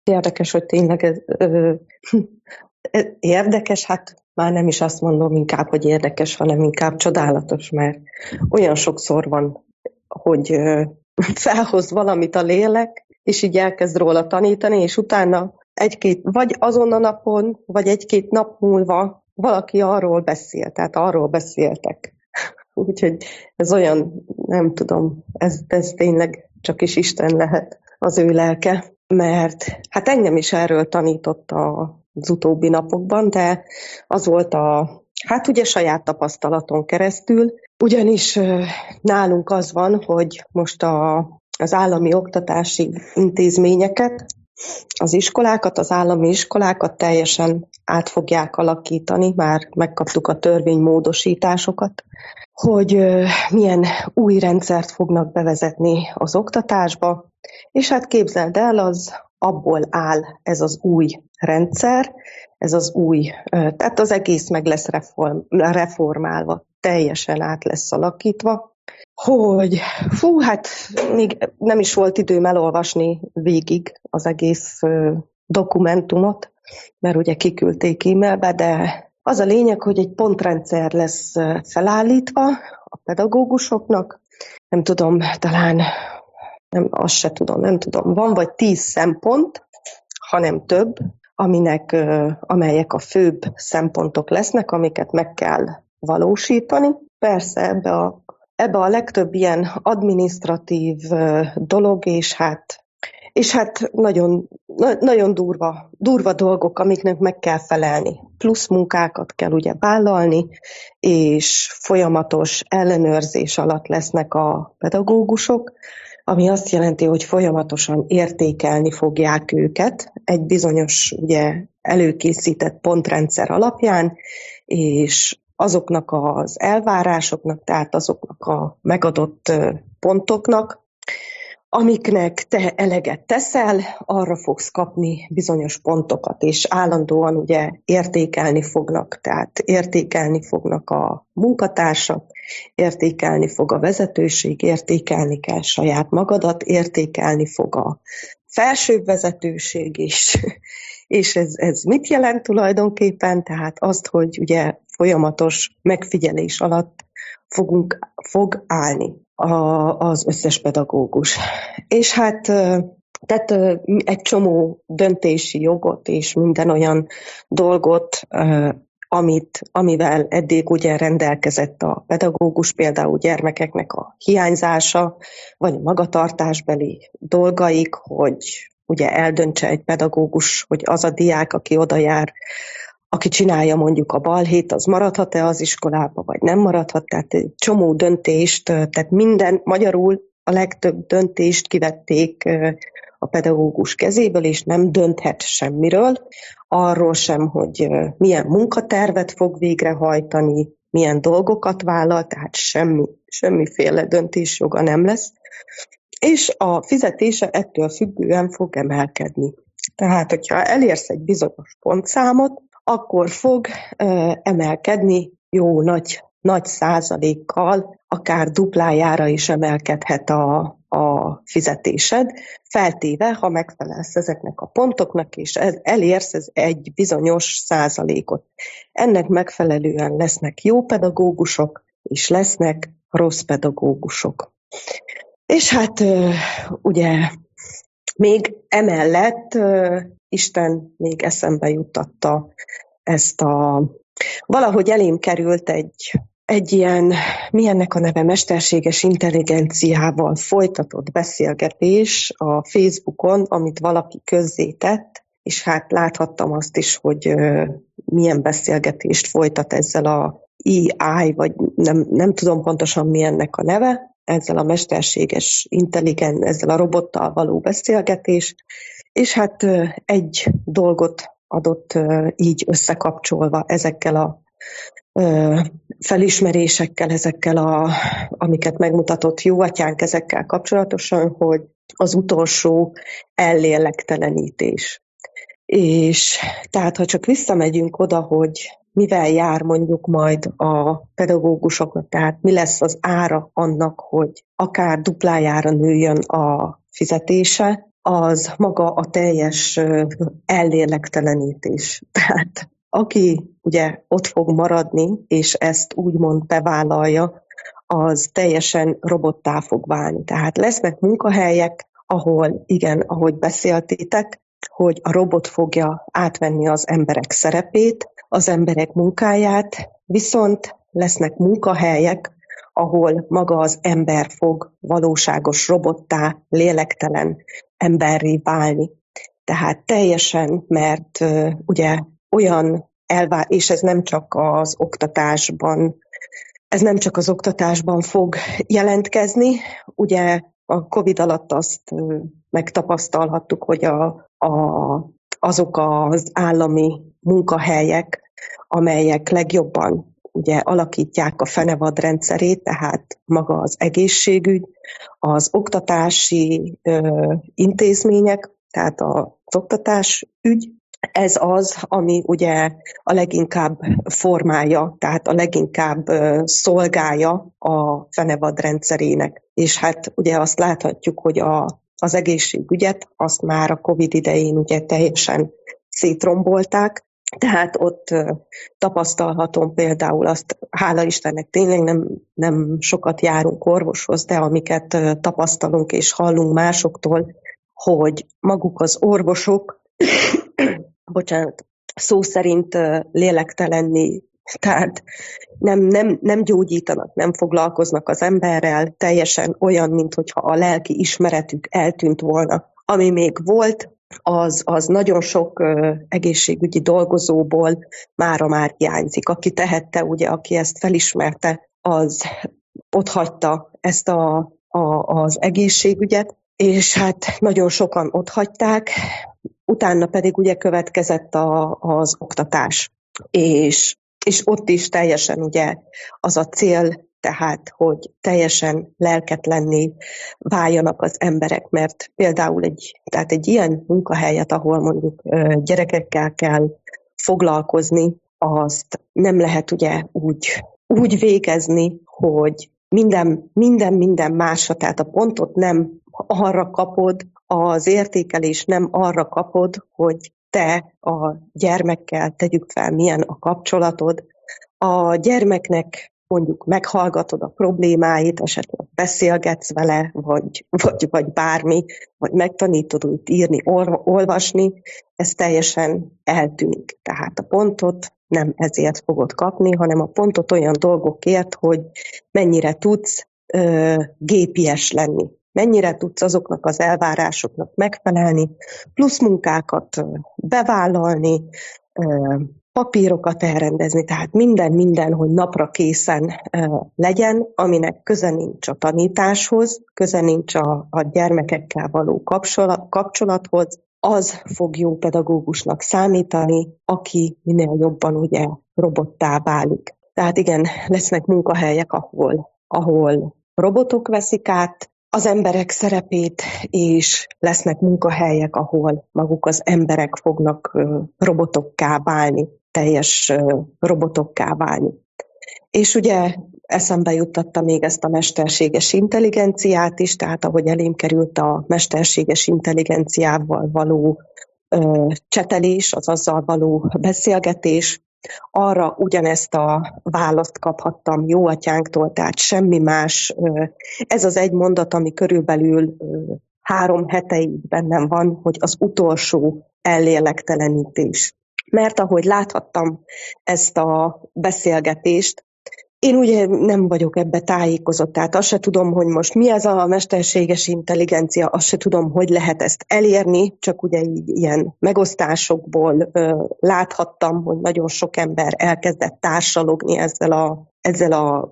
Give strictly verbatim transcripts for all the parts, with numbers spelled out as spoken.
Érdekes, hogy tényleg ez, ö, érdekes, hát már nem is azt mondom inkább, hogy érdekes, hanem inkább csodálatos, mert olyan sokszor van, hogy ö, felhoz valamit a lélek, és így elkezd róla tanítani, és utána egy-két, vagy azon a napon, vagy egy-két nap múlva valaki arról beszél, tehát arról beszéltek. Úgyhogy ez olyan, nem tudom, ez, ez tényleg csak is Isten lehet, az ő lelke, mert hát engem is erről tanított az utóbbi napokban, de az volt a, hát ugye saját tapasztalaton keresztül, ugyanis nálunk az van, hogy most a, az állami oktatási intézményeket, az iskolákat, az állami iskolákat teljesen át fogják alakítani, már megkaptuk a törvénymódosításokat, hogy milyen új rendszert fognak bevezetni az oktatásba, és hát képzeld el, az abból áll ez az új rendszer, ez az új, tehát az egész meg lesz reform, reformálva, teljesen át lesz alakítva, hogy fú, hát még nem is volt időm elolvasni végig az egész dokumentumot, mert ugye kiküldték e-mailbe, de az a lényeg, hogy egy pontrendszer lesz felállítva a pedagógusoknak, nem tudom, talán, nem, azt se tudom, nem tudom, van vagy tíz szempont, hanem több, aminek, amelyek a főbb szempontok lesznek, amiket meg kell valósítani. Persze ebbe a, ebbe a legtöbb ilyen adminisztratív dolog, és hát És hát nagyon, nagyon durva, durva dolgok, amiknek meg kell felelni. Plusz munkákat kell ugye vállalni, és folyamatos ellenőrzés alatt lesznek a pedagógusok, ami azt jelenti, hogy folyamatosan értékelni fogják őket egy bizonyos ugye, előkészített pontrendszer alapján, és azoknak az elvárásoknak, tehát azoknak a megadott pontoknak, amiknek te eleget teszel, arra fogsz kapni bizonyos pontokat, és állandóan ugye értékelni fognak, tehát értékelni fognak a munkatársak, értékelni fog a vezetőség, értékelni kell saját magadat, értékelni fog a felsőbb vezetőség is. És ez, ez mit jelent tulajdonképpen? Tehát azt, hogy ugye folyamatos megfigyelés alatt fogunk, fog állni a, az összes pedagógus. És hát tehát egy csomó döntési jogot és minden olyan dolgot, amit, amivel eddig ugye rendelkezett a pedagógus, például gyermekeknek a hiányzása, vagy a magatartásbeli dolgaik, hogy ugye eldöntse egy pedagógus, hogy az a diák, aki oda jár, aki csinálja mondjuk a balhét, az maradhat-e az iskolába, vagy nem maradhat, tehát egy csomó döntést, tehát minden, magyarul a legtöbb döntést kivették a pedagógus kezéből, és nem dönthet semmiről, arról sem, hogy milyen munkatervet fog végrehajtani, milyen dolgokat vállal, tehát semmi, semmiféle döntésjoga nem lesz, és a fizetése ettől függően fog emelkedni. Tehát, hogyha elérsz egy bizonyos pontszámot, akkor fog uh, emelkedni jó nagy, nagy százalékkal, akár duplájára is emelkedhet a, a fizetésed, feltéve, ha megfelelsz ezeknek a pontoknak, és ez, elérsz ez egy bizonyos százalékot. Ennek megfelelően lesznek jó pedagógusok, és lesznek rossz pedagógusok. És hát uh, ugye még emellett uh, Isten még eszembe juttatta ezt a... Valahogy elém került egy, egy ilyen, mi ennek a neve, mesterséges intelligenciával folytatott beszélgetés a Facebookon, amit valaki közzétett, és hát láthattam azt is, hogy uh, milyen beszélgetést folytat ezzel a á i, vagy nem, nem tudom pontosan mi ennek a neve, ezzel a mesterséges intelligen, ezzel a robottal való beszélgetés, és hát egy dolgot adott így összekapcsolva ezekkel a felismerésekkel, ezekkel, a, amiket megmutatott jó atyánk ezekkel kapcsolatosan, hogy az utolsó ellélektelenítés. És tehát, ha csak visszamegyünk oda, hogy mivel jár mondjuk majd a pedagógusoknak, tehát mi lesz az ára annak, hogy akár duplájára nőjön a fizetése, az maga a teljes ellélektelenítés. Tehát aki ugye ott fog maradni, és ezt úgymond bevállalja, az teljesen robottá fog válni. Tehát lesznek munkahelyek, ahol igen, ahogy beszéltétek, hogy a robot fogja átvenni az emberek szerepét, az emberek munkáját, viszont lesznek munkahelyek, ahol maga az ember fog valóságos robottá, lélektelen emberré válni. Tehát teljesen, mert uh, ugye olyan elvá... és ez nem csak az oktatásban, ez nem csak az oktatásban fog jelentkezni. Ugye a Covid alatt azt uh, megtapasztalhattuk, hogy a, a, azok az állami munkahelyek, amelyek legjobban ugye alakítják a fenevad rendszerét, tehát maga az egészségügy, az oktatási ö, intézmények, tehát az oktatásügy, ez az, ami ugye a leginkább formálja, tehát a leginkább ö, szolgálja a fenevad rendszerének. És hát ugye azt láthatjuk, hogy a, az egészségügyet azt már a Covid idején ugye teljesen szétrombolták, tehát ott uh, tapasztalhatom például azt, hála Istennek tényleg nem, nem sokat járunk orvoshoz, de amiket uh, tapasztalunk és hallunk másoktól, hogy maguk az orvosok, bocsánat, szó szerint uh, lélektelenni, tehát nem, nem, nem gyógyítanak, nem foglalkoznak az emberrel, teljesen olyan, mintha a lelki ismeretük eltűnt volna. Ami még volt, az, az nagyon sok uh, egészségügyi dolgozóból mára már hiányzik. Aki tehette, ugye, aki ezt felismerte, az otthagyta ezt a, a, az egészségügyet, és hát nagyon sokan otthagyták, utána pedig ugye következett a, az oktatás, és, és ott is teljesen ugye az a cél, tehát, hogy teljesen lelketlenné váljanak az emberek, mert például egy, tehát egy ilyen munkahelyet, ahol mondjuk gyerekekkel kell foglalkozni, azt nem lehet ugye úgy, úgy végezni, hogy minden, minden, minden másra, tehát a pontot nem arra kapod, az értékelés nem arra kapod, hogy te a gyermekkel tegyük fel, milyen a kapcsolatod. A gyermeknek mondjuk meghallgatod a problémáit, esetleg beszélgetsz vele, vagy, vagy, vagy bármi, vagy megtanítod őt írni, olvasni, ez teljesen eltűnik. Tehát a pontot nem ezért fogod kapni, hanem a pontot olyan dolgokért, hogy mennyire tudsz ö, gépies lenni, mennyire tudsz azoknak az elvárásoknak megfelelni, plusz munkákat bevállalni, ö, papírokat elrendezni, tehát minden, minden, hogy napra készen uh, legyen, aminek köze nincs a tanításhoz, köze nincs a, a gyermekekkel való kapcsolat, kapcsolathoz, az fog jó pedagógusnak számítani, aki minél jobban ugye robottá válik. Tehát igen, lesznek munkahelyek, ahol, ahol robotok veszik át az emberek szerepét, és lesznek munkahelyek, ahol maguk az emberek fognak uh, robotokká válni, teljes uh, robotokká válni. És ugye eszembe juttatta még ezt a mesterséges intelligenciát is, tehát ahogy elém került a mesterséges intelligenciával való uh, csetelés, az azzal való beszélgetés, arra ugyanezt a választ kaphattam jó atyánktól, tehát semmi más. Ez az egy mondat, ami körülbelül három heteig bennem van, hogy az utolsó ellélektelenítés. Mert ahogy láthattam ezt a beszélgetést, én ugye nem vagyok ebbe tájékozott, tehát azt se tudom, hogy most mi ez a mesterséges intelligencia, azt se tudom, hogy lehet ezt elérni, csak ugye így ilyen megosztásokból ö, láthattam, hogy nagyon sok ember elkezdett társalogni ezzel a, ezzel a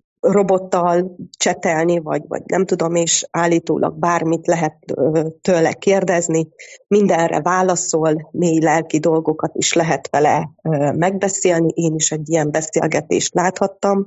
robottal csetelni, vagy, vagy nem tudom, és állítólag bármit lehet ö, tőle kérdezni, mindenre válaszol, mély lelki dolgokat is lehet vele ö, megbeszélni. Én is egy ilyen beszélgetést láthattam,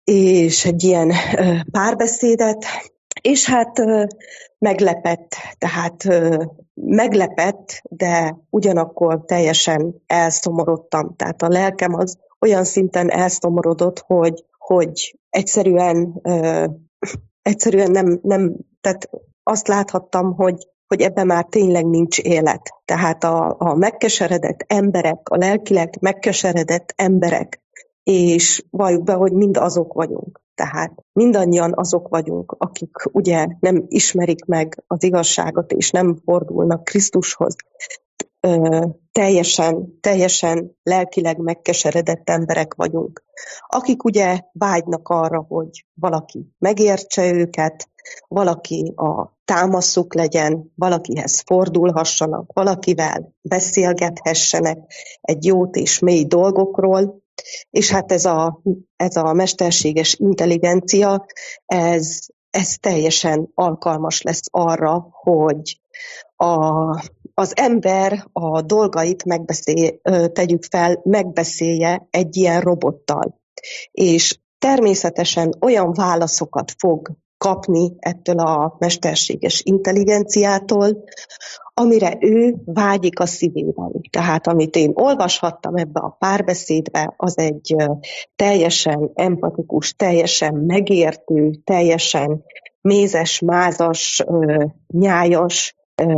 és egy ilyen ö, párbeszédet, és hát ö, meglepett, tehát ö, meglepett, de ugyanakkor teljesen elszomorodtam, tehát a lelkem az olyan szinten elszomorodott, hogy hogy egyszerűen, uh, egyszerűen nem, nem, tehát azt láthattam, hogy hogy ebben már tényleg nincs élet. Tehát a, a megkeseredett emberek, a lelkileg megkeseredett emberek, és valljuk be, hogy mind azok vagyunk. Tehát mindannyian azok vagyunk, akik ugye nem ismerik meg az igazságot, és nem fordulnak Krisztushoz. Ö, teljesen, teljesen lelkileg megkeseredett emberek vagyunk, akik ugye vágynak arra, hogy valaki megértse őket, valaki a támaszuk legyen, valakihez fordulhassanak, valakivel beszélgethessenek egy jót és mély dolgokról, és hát ez a, ez a mesterséges intelligencia, ez, ez teljesen alkalmas lesz arra, hogy a, az ember a dolgait megbeszél, tegyük fel, megbeszélje egy ilyen robottal. És természetesen olyan válaszokat fog kapni ettől a mesterséges intelligenciától, amire ő vágyik a szívében. Tehát amit én olvashattam ebbe a párbeszédbe, az egy teljesen empatikus, teljesen megértő, teljesen mézes, mázas, nyájas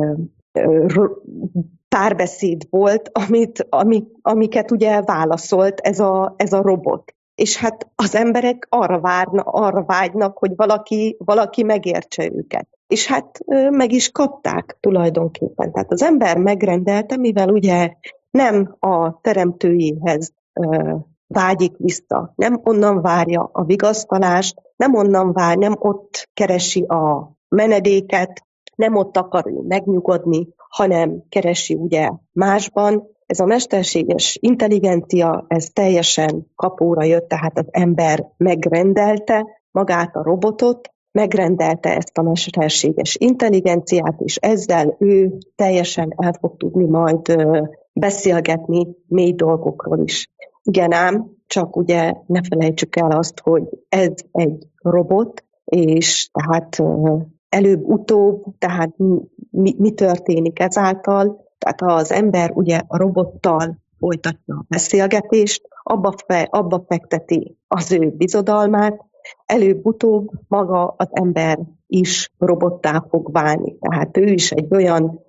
párbeszéd volt, amit, amik, amiket ugye válaszolt ez a, ez a robot. És hát az emberek arra, várna, arra vágynak, hogy valaki, valaki megértse őket. És hát meg is kapták tulajdonképpen. Tehát az ember megrendelte, mivel ugye nem a teremtőjéhez vágyik vissza, nem onnan várja a vigasztalást, nem onnan vár, nem ott keresi a menedéket, nem ott akar ő megnyugodni, hanem keresi ugye másban. Ez a mesterséges intelligencia, ez teljesen kapóra jött, tehát az ember megrendelte magát a robotot, megrendelte ezt a mesterséges intelligenciát, és ezzel ő teljesen el fog tudni majd beszélgetni mély dolgokról is. Igen ám, csak ugye ne felejtsük el azt, hogy ez egy robot, és tehát előbb-utóbb, tehát mi, mi történik ezáltal, tehát az ember ugye a robottal folytatja a beszélgetést, abba, fe, abba fekteti az ő bizodalmát, előbb-utóbb maga az ember is robottá fog válni. Tehát ő is egy olyan,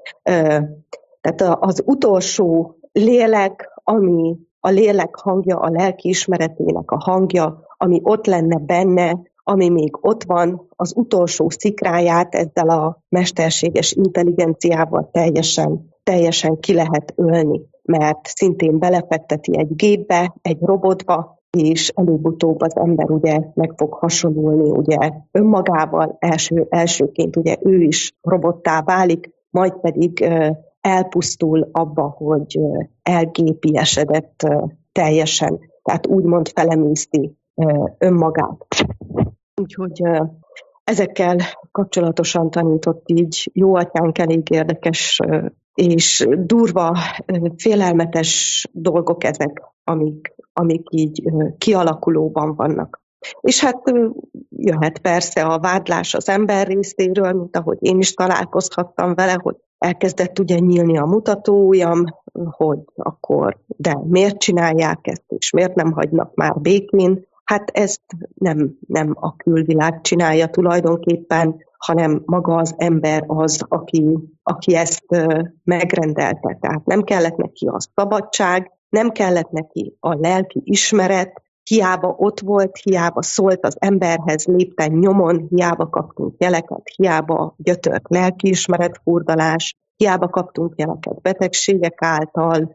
tehát az utolsó lélek, ami a lélek hangja, a lelki ismeretének a hangja, ami ott lenne benne, ami még ott van, az utolsó szikráját ezzel a mesterséges intelligenciával teljesen, teljesen ki lehet ölni, mert szintén belefekteti egy gépbe, egy robotba, és előbb-utóbb az ember ugye meg fog hasonlulni ugye önmagával, első, elsőként ugye ő is robottá válik, majd pedig uh, elpusztul abba, hogy uh, elgépiesedett uh, teljesen, tehát úgymond felemészti uh, önmagát. Úgyhogy uh, ezekkel kapcsolatosan tanított így jó atyánk elég érdekes uh, és durva, uh, félelmetes dolgok ezek, amik, amik így uh, kialakulóban vannak. És hát uh, jöhet persze a vádlás az ember részéről, mint ahogy én is találkozhattam vele, hogy elkezdett ugye nyílni a mutatóujjam, hogy akkor de miért csinálják ezt, és miért nem hagynak már békén. Hát ezt nem, nem a külvilág csinálja tulajdonképpen, hanem maga az ember az, aki, aki ezt megrendelte. Tehát nem kellett neki a szabadság, nem kellett neki a lelki ismeret, hiába ott volt, hiába szólt az emberhez lépten nyomon, hiába kaptunk jeleket, hiába gyötört lelkiismeret furdalás, hiába kaptunk jeleket betegségek által,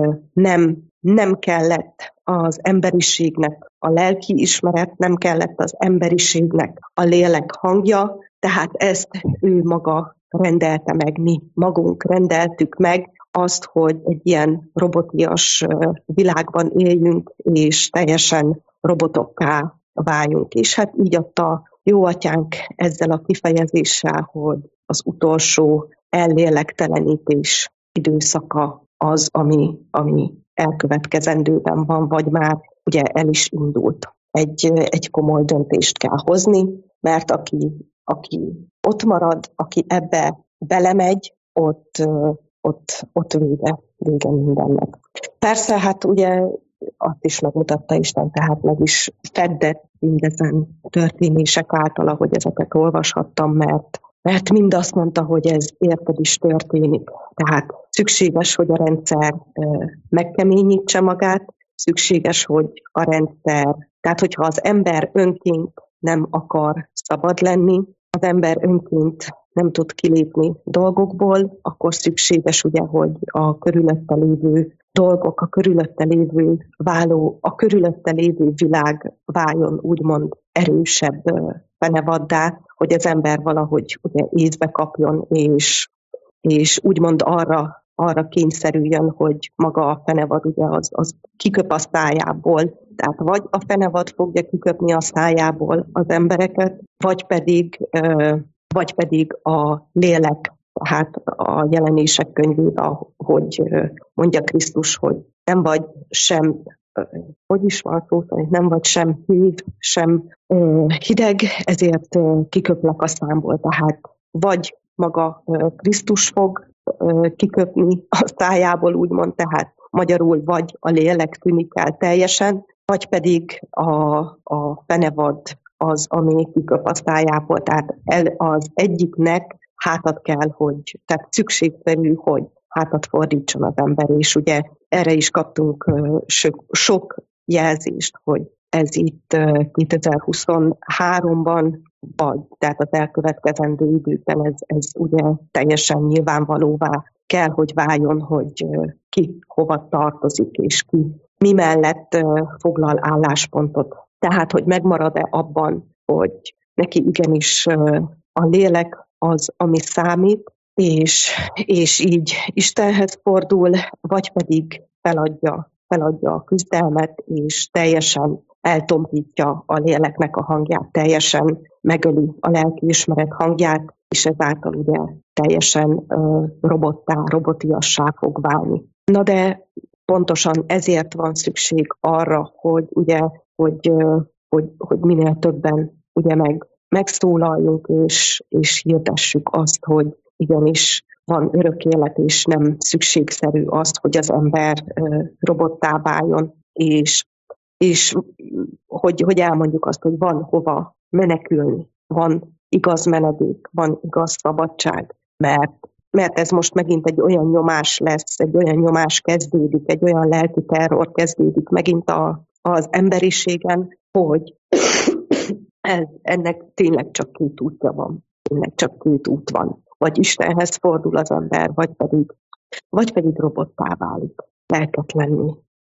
nem, nem kellett az emberiségnek a lelki ismeret, nem kellett az emberiségnek a lélek hangja, tehát ezt ő maga rendelte meg, mi magunk rendeltük meg, azt, hogy egy ilyen robotias világban éljünk, és teljesen robotokká váljunk. És hát így adta jó atyánk ezzel a kifejezéssel, hogy az utolsó ellélektelenítés időszaka az, ami, ami elkövetkezendőben van, vagy már ugye el is indult. Egy, egy komoly döntést kell hozni, mert aki, aki ott marad, aki ebbe belemegy, ott Ott, ott vége, vége mindennek. Persze, hát ugye azt is megmutatta Isten, tehát meg is feddett mindezen történések által, ahogy ezeket olvashattam, mert mert mind azt mondta, hogy ez érted is történik. Tehát szükséges, hogy a rendszer megkeményítse magát, szükséges, hogy a rendszer, tehát hogyha az ember önként nem akar szabad lenni, az ember önként nem tud kilépni dolgokból, akkor szükséges ugye, hogy a körülötte lévő dolgok, a körülötte lévő váló, a körülötte lévő világ váljon úgymond erősebb fenevaddá, hogy az ember valahogy ugye észbe kapjon, és, és úgymond arra, arra kényszerüljön, hogy maga a fenevad ugye az, az kiköp a szájából. Tehát vagy a fenevad fogja kiköpni a szájából az embereket, vagy pedig, vagy pedig a lélek, tehát a Jelenések könyvében, hogy mondja Krisztus, hogy nem vagy sem, hogy is van szó, nem vagy sem hív, sem hideg, ezért kiköplek a számból. Tehát vagy maga Krisztus fog kiköpni a szájából, úgymond, tehát magyarul vagy a lélek tűnik el teljesen, vagy pedig a, a fenevad az, ami kiköp a szájából. Tehát el, az egyiknek hátat kell, hogy, tehát szükségszerű, hogy hátat fordítson az ember, és ugye erre is kaptunk sok, sok jelzést, hogy ez itt kétezer-huszonháromban, vagy tehát az elkövetkezendő időkben ez, ez ugye teljesen nyilvánvalóvá kell, hogy váljon, hogy ki hova tartozik, és ki mi mellett foglal álláspontot. Tehát, hogy megmarad-e abban, hogy neki igenis a lélek az, ami számít, és, és így Istenhez fordul, vagy pedig feladja, feladja a küzdelmet, és teljesen eltompítja a léleknek a hangját, teljesen megöli a lelkiismeret hangját, és ezáltal ugye teljesen uh, robottá, robotiassá fog válni. Na de pontosan ezért van szükség arra, hogy ugye, hogy, uh, hogy, hogy minél többen ugye meg, megszólaljunk, és, és hirdessük azt, hogy igenis van örök élet, és nem szükségszerű az, hogy az ember uh, robottá váljon, és és hogy, hogy elmondjuk azt, hogy van hova menekülni, van igaz menedék, van igaz szabadság, mert, mert ez most megint egy olyan nyomás lesz, egy olyan nyomás kezdődik, egy olyan lelki terror kezdődik megint a, az emberiségen, hogy ez, ennek tényleg csak két útja van, tényleg csak két út van. Vagy Istenhez fordul az ember, vagy pedig, vagy pedig robottá válik. Lelket lenni.